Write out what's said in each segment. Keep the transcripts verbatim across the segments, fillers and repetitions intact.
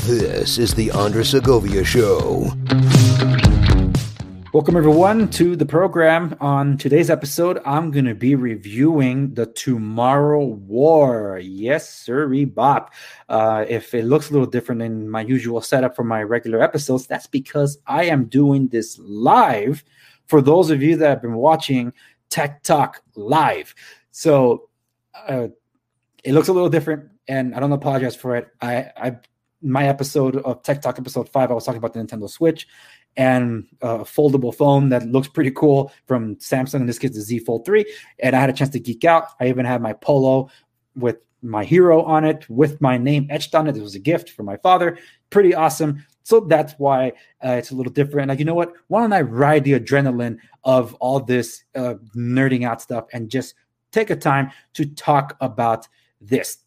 This is the Andres Segovia Show. Welcome, everyone, to the program. On today's episode, I'm going to be reviewing The Tomorrow War. Yes, sir, Bop. Uh, if it looks a little different than my usual setup for my regular episodes, that's because I am doing this live for those of you that have been watching Tech Talk Live. So uh, it looks a little different, and I don't apologize for it. I, I my episode of Tech Talk, episode five, I was talking about the Nintendo Switch and a foldable phone that looks pretty cool from Samsung. In this case, the Z Fold three. And I had a chance to geek out. I even had my polo with my hero on it, with my name etched on it. It was a gift from my father. Pretty awesome. So that's why uh, it's a little different. Like, you know what? Why don't I ride the adrenaline of all this uh, nerding out stuff and just take a time to talk about this?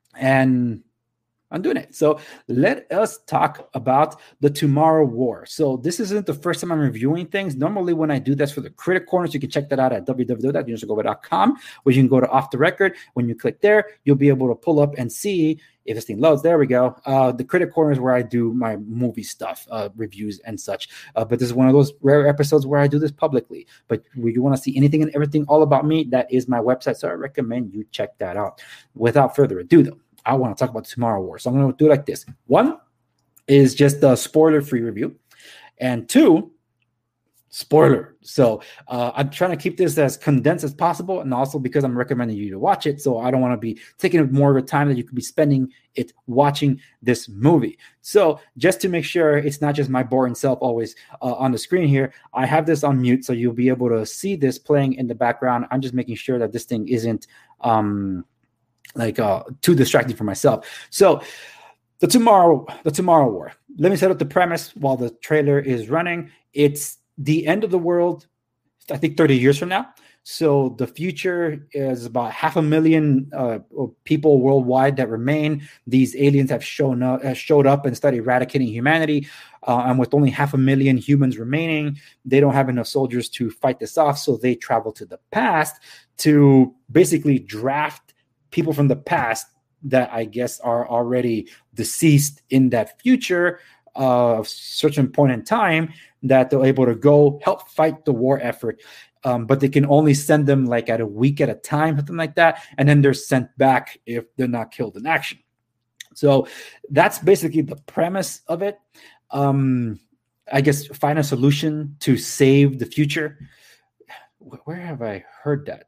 And I'm doing it. So let us talk about The Tomorrow War. So this isn't the first time I'm reviewing things. Normally when I do this for the Critic Corners, you can check that out at w w w dot universal segovia dot com, where you can go to Off the Record. When you click there, you'll be able to pull up and see if this thing loads. There we go. Uh, the Critic Corner is where I do my movie stuff, uh, reviews and such. Uh, but this is one of those rare episodes where I do this publicly. But if you want to see anything and everything all about me, that is my website. So I recommend you check that out. Without further ado, though, I want to talk about the Tomorrow War. So I'm going to do it like this. One is just a spoiler-free review. And two, spoiler. So uh, I'm trying to keep this as condensed as possible, and also because I'm recommending you to watch it. So I don't want to be taking up more of a time that you could be spending it watching this movie. So just to make sure it's not just my boring self always uh, on the screen here, I have this on mute so you'll be able to see this playing in the background. I'm just making sure that this thing isn't um, – like uh too distracting for myself. So the tomorrow the tomorrow war. Let me set up the premise while the trailer is running. It's the end of the world, I think thirty years from now. So the future is about half a million uh, people worldwide that remain. These aliens have shown up, uh, showed up and started eradicating humanity. Uh, and with only half a million humans remaining, they don't have enough soldiers to fight this off. So they travel to the past to basically draft people from the past that I guess are already deceased in that future of uh, certain point in time, that they're able to go help fight the war effort. Um, but they can only send them like at a week at a time, something like that. And then they're sent back if they're not killed in action. So that's basically the premise of it. Um, I guess find a solution to save the future. Where have I heard that?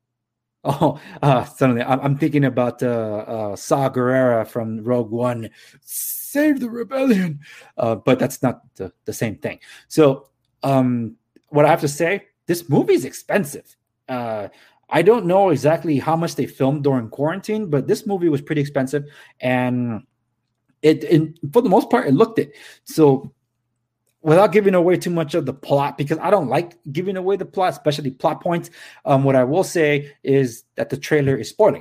Oh, uh, suddenly I'm, I'm thinking about uh, uh, Saw Gerrera from Rogue One, save the rebellion. Uh, but that's not the, the same thing. So um, what I have to say, this movie is expensive. Uh, I don't know exactly how much they filmed during quarantine, but this movie was pretty expensive. And it, it for the most part, it looked it. So without giving away too much of the plot, because I don't like giving away the plot, especially plot points, um, what I will say is that the trailer is spoiling.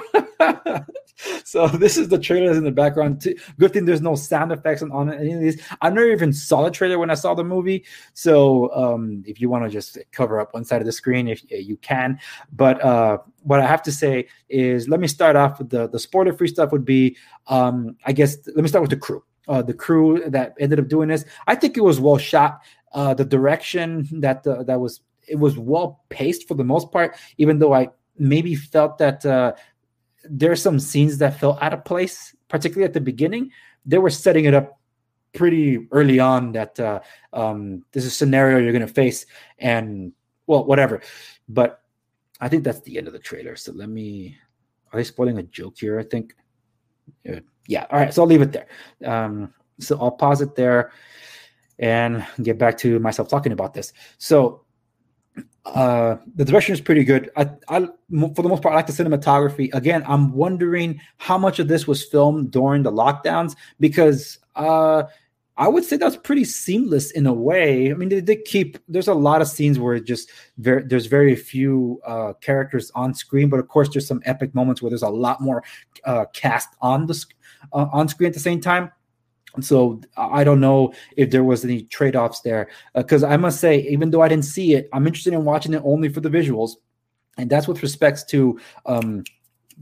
So this is the trailer that's in the background. Too. Good thing there's no sound effects on, on any of these. I never even saw the trailer when I saw the movie. So um, if you want to just cover up one side of the screen, if you can. But uh, what I have to say is, let me start off with the, the spoiler-free stuff would be, um, I guess, let me start with the crew. Uh, the crew that ended up doing this, I think it was well shot. Uh, the direction that uh, that was, it was well paced for the most part. Even though I maybe felt that uh, there are some scenes that felt out of place, particularly at the beginning. They were setting it up pretty early on that uh, um, this is a scenario you're going to face, and well, whatever. But I think that's the end of the trailer. So let me. Are they spoiling a joke here? I think. Yeah. Yeah. All right. So I'll leave it there. Um, so I'll pause it there and get back to myself talking about this. So uh, the direction is pretty good. I, I, for the most part, I like the cinematography. Again, I'm wondering how much of this was filmed during the lockdowns, because uh, I would say that's pretty seamless in a way. I mean, they did keep, there's a lot of scenes where it just very, there's very few uh, characters on screen, but of course there's some epic moments where there's a lot more uh, cast on the uh, on screen at the same time. And so I don't know if there was any trade-offs there, because uh, I must say, even though I didn't see it, I'm interested in watching it only for the visuals. And that's with respects to um,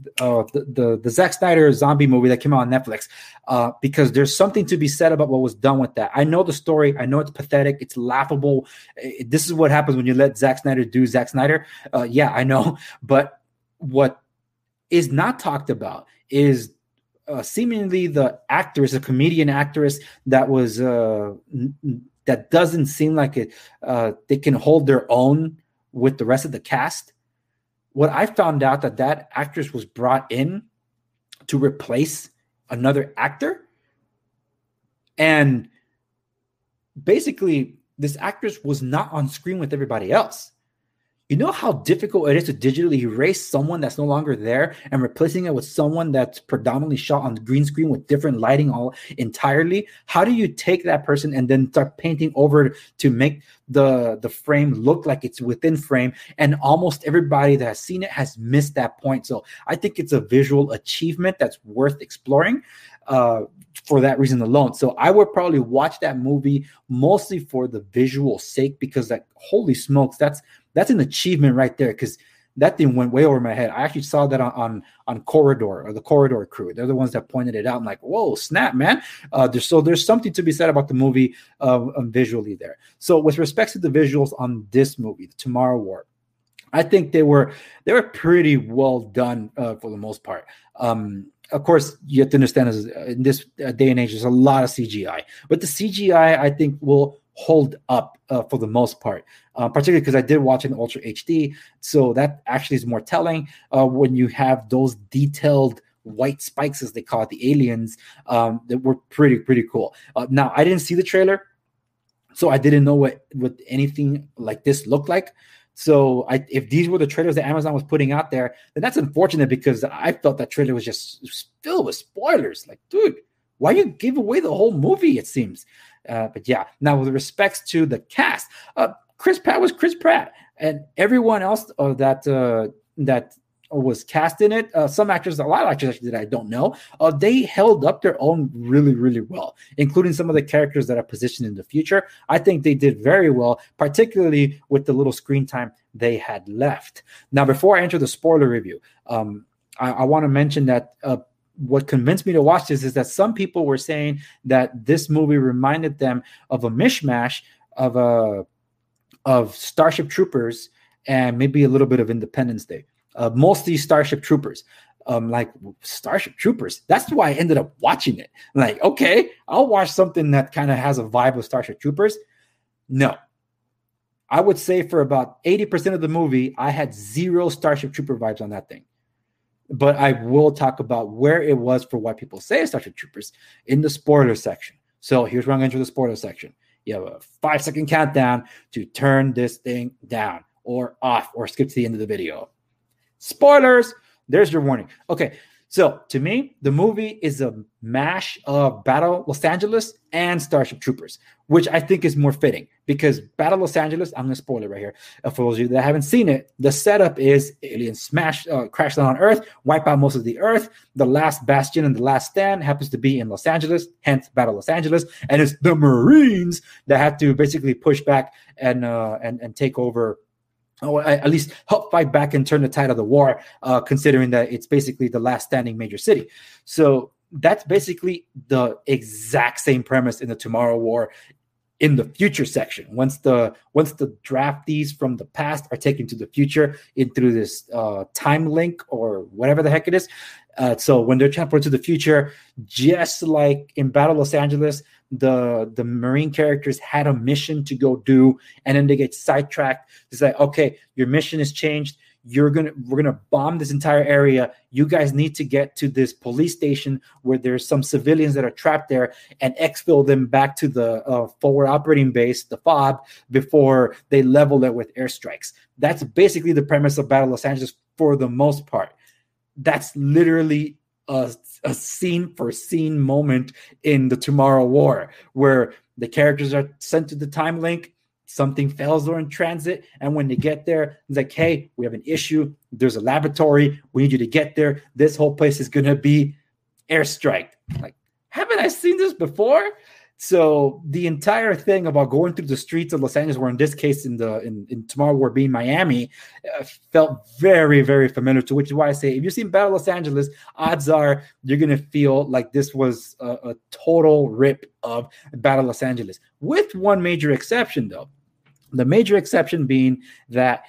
uh, the, the the Zack Snyder zombie movie that came out on Netflix, uh, because there's something to be said about what was done with that. I know the story. I know it's pathetic. It's laughable. It, this is what happens when you let Zack Snyder do Zack Snyder. Uh, yeah, I know. But what is not talked about is uh, seemingly the actress, a comedian actress that was uh, n- that doesn't seem like it. Uh, they can hold their own with the rest of the cast. What I found out that that actress was brought in to replace another actor, and basically this actress was not on screen with everybody else. You know how difficult it is to digitally erase someone that's no longer there and replacing it with someone that's predominantly shot on the green screen with different lighting all entirely? How do you take that person and then start painting over to make the, the frame look like it's within frame? And almost everybody that has seen it has missed that point. So I think it's a visual achievement that's worth exploring uh, for that reason alone. So I would probably watch that movie mostly for the visual sake, because like, holy smokes, that's That's an achievement right there, because that thing went way over my head. I actually saw that on, on, on Corridor, or the Corridor crew. They're the ones that pointed it out. I'm like, whoa, snap, man. Uh, there's, so there's something to be said about the movie uh, um, visually there. So with respect to the visuals on this movie, The Tomorrow War, I think they were they were pretty well done uh, for the most part. Um, of course, you have to understand is in this day and age, there's a lot of C G I, but the C G I I think will hold up uh, for the most part, uh, particularly because I did watch in Ultra H D, so that actually is more telling uh, when you have those detailed white spikes, as they call it, the aliens, um, that were pretty pretty cool. Uh, now, I didn't see the trailer, so I didn't know what what anything like this looked like. So I, if these were the trailers that Amazon was putting out there, then that's unfortunate, because I felt that trailer was just filled with spoilers. Like, dude, why you give away the whole movie, it seems. Uh, but yeah, now with respects to the cast, uh, Chris Pratt was Chris Pratt, and everyone else uh, that uh, that was cast in it, uh, some actors, a lot of actors actually that I don't know, uh, they held up their own really, really well, including some of the characters that are positioned in the future. I think they did very well, particularly with the little screen time they had left. Now, before I enter the spoiler review, um, I, I want to mention that uh, what convinced me to watch this is that some people were saying that this movie reminded them of a mishmash of a of Starship Troopers and maybe a little bit of Independence Day. Uh, mostly Starship Troopers. Um, like Starship Troopers. That's why I ended up watching it. Like, okay, I'll watch something that kind of has a vibe of Starship Troopers. No. I would say for about eighty percent of the movie, I had zero Starship Trooper vibes on that thing. But I will talk about where it was for what people say is Starship Troopers in the spoiler section. So here's where I'm going to enter the spoiler section. You have a five second countdown to turn this thing down or off or skip to the end of the video. Spoilers. There's your warning. Okay. So to me, the movie is a mash of Battle Los Angeles and Starship Troopers, which I think is more fitting, because Battle Los Angeles, I'm going to spoil it right here. Uh, for those of you that haven't seen it, the setup is aliens smash, uh, crash down on Earth, wipe out most of the Earth. The last bastion and the last stand happens to be in Los Angeles, hence Battle Los Angeles. And it's the Marines that have to basically push back and uh, and and take over, or at least help fight back and turn the tide of the war, uh, considering that it's basically the last standing major city. So that's basically the exact same premise in the Tomorrow War in the future section. Once the once the draftees from the past are taken to the future in through this uh, time link or whatever the heck it is. Uh, so when they're transported to the future, just like in Battle Los Angeles, the the Marine characters had a mission to go do, and then they get sidetracked. It's like, okay, your mission has changed. You're gonna we're gonna bomb this entire area. You guys need to get to this police station where there's some civilians that are trapped there and exfil them back to the uh, forward operating base, the F O B, before they level it with airstrikes. That's basically the premise of Battle Los Angeles for the most part. That's literally a, a scene for scene moment in the Tomorrow War, where the characters are sent to the time link, something fails during transit, and when they get there, it's like, hey, we have an issue. There's a laboratory. We need you to get there. This whole place is going to be airstriked. Like, haven't I seen this before? So the entire thing about going through the streets of Los Angeles, or in this case, in the in, in Tomorrow War being Miami, uh, felt very, very familiar to, which is why I say if you've seen Battle of Los Angeles, odds are you're going to feel like this was a, a total rip of Battle of Los Angeles, with one major exception, though. The major exception being that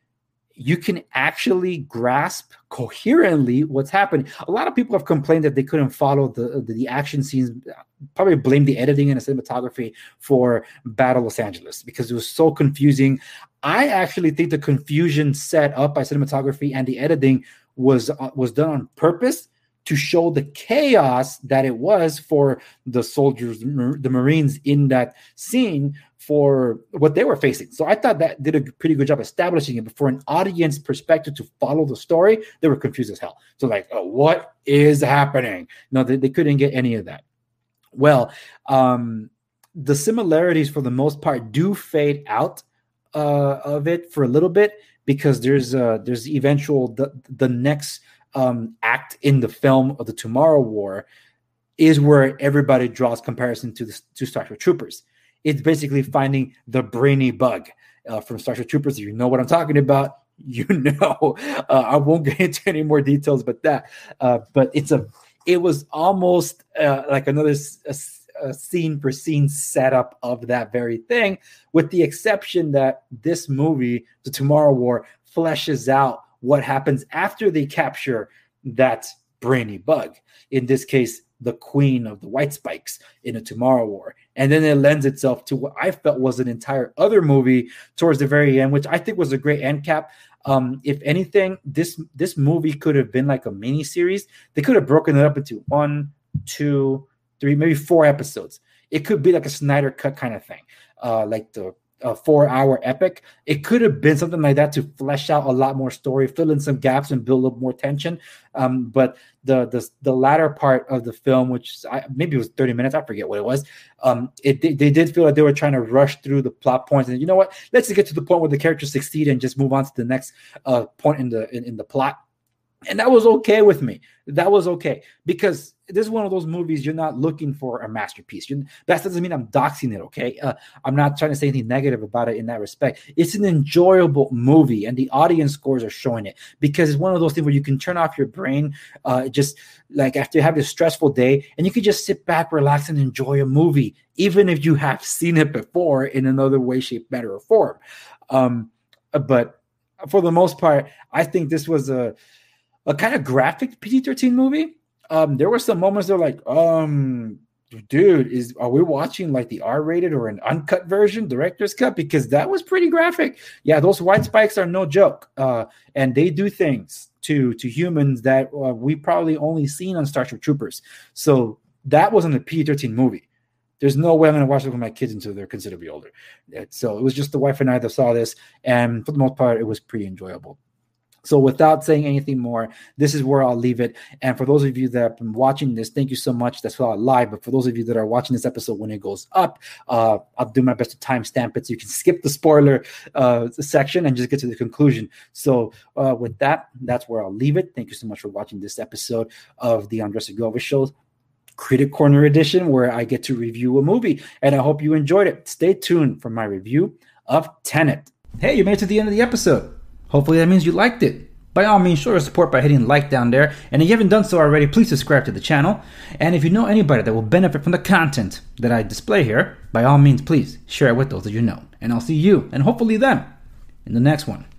you can actually grasp coherently what's happening. A lot of people have complained that they couldn't follow the, the, the action scenes, probably blame the editing and the cinematography for Battle Los Angeles because it was so confusing. I actually think the confusion set up by cinematography and the editing was, uh, was done on purpose to show the chaos that it was for the soldiers, the Marines in that scene for what they were facing. So I thought that did a pretty good job establishing it, but for an audience perspective to follow the story, they were confused as hell. So like, oh, what is happening? No, they, they couldn't get any of that. Well, um, the similarities for the most part do fade out uh, of it for a little bit because there's uh, there's eventual, the, the next um, act in the film of the Tomorrow War is where everybody draws comparison to the to Starship Troopers. It's basically finding the brainy bug uh, from Starship Troopers. If you know what I'm talking about, you know. Uh, I won't get into any more details but that. Uh, but it's a, it was almost uh, like another a, a scene for scene setup of that very thing, with the exception that this movie, The Tomorrow War, fleshes out what happens after they capture that brainy bug. In this case, the queen of the White Spikes in A Tomorrow War. And then it lends itself to what I felt was an entire other movie towards the very end, which I think was a great end cap. Um, if anything, this this movie could have been like a mini series. They could have broken it up into one, two, three, maybe four episodes. It could be like a Snyder Cut kind of thing, uh, like the a four-hour epic. It could have been something like that to flesh out a lot more story, fill in some gaps, and build up more tension. Um, but the, the the latter part of the film, which I, maybe it was thirty minutes, I forget what it was. Um, it they did feel like they were trying to rush through the plot points, and you know what? Let's get to the point where the characters succeed and just move on to the next uh, point in the in, in the plot. And that was okay with me. That was okay because this is one of those movies you're not looking for a masterpiece. You're, that doesn't mean I'm doxing it, okay? Uh, I'm not trying to say anything negative about it in that respect. It's an enjoyable movie, and the audience scores are showing it because it's one of those things where you can turn off your brain uh, just like after you have this stressful day, and you can just sit back, relax, and enjoy a movie, even if you have seen it before in another way, shape, matter, or form. Um, but for the most part, I think this was a a kind of graphic P G thirteen movie. Um, there were some moments they're like, um, dude, is are we watching like the R-rated or an uncut version, director's cut? Because that was pretty graphic. Yeah, those white spikes are no joke. Uh, and they do things to to humans that uh, we probably only seen on Starship Troopers. So that wasn't a P G thirteen movie. There's no way I'm going to watch it with my kids until they're considerably older. So it was just the wife and I that saw this. And for the most part, it was pretty enjoyable. So without saying anything more, this is where I'll leave it. And for those of you that have been watching this, thank you so much. That's all live. But for those of you that are watching this episode when it goes up, uh, I'll do my best to timestamp it so you can skip the spoiler uh, section and just get to the conclusion. So uh, with that, that's where I'll leave it. Thank you so much for watching this episode of the Andres Segovia Show, Critic Corner edition, where I get to review a movie. And I hope you enjoyed it. Stay tuned for my review of Tenet. Hey, you made it to the end of the episode. Hopefully that means you liked it. By all means, show your support by hitting like down there. And if you haven't done so already, please subscribe to the channel. And if you know anybody that will benefit from the content that I display here, by all means, please share it with those that you know. And I'll see you, and hopefully them, in the next one.